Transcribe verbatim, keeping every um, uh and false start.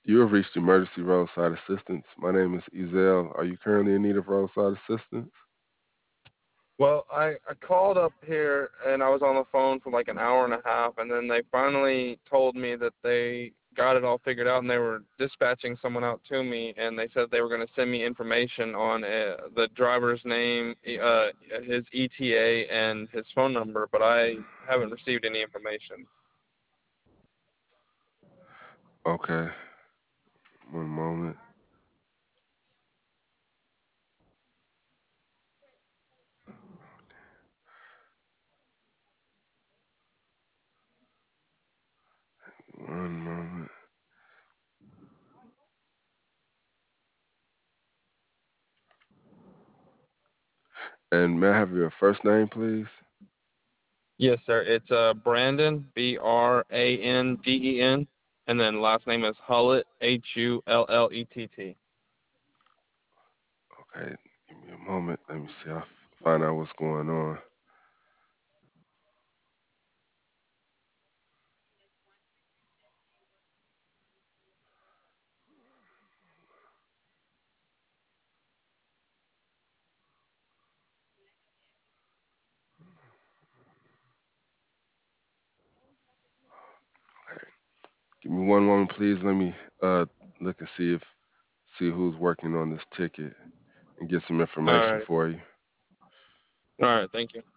You have reached emergency roadside assistance. My name is Ezel. Are you currently in need of roadside assistance? Well, I, I called up here and I was on the phone for like an hour and a half, and then they finally told me that they got it all figured out and they were dispatching someone out to me, and they said they were going to send me information on uh, the driver's name, e- uh, his E T A, and his phone number, but I haven't received any information. Okay, one moment. One moment. And may I have your first name, please? Yes, sir. It's uh Brandon, B R A N D E N, and then last name is Hullett, H U L L E T T. Okay, give me a moment. Let me see. I'll f- find out what's going on. Okay, give me one moment, please. Let me uh look and see if see who's working on this ticket and get some All information right. for you. All right. Thank you.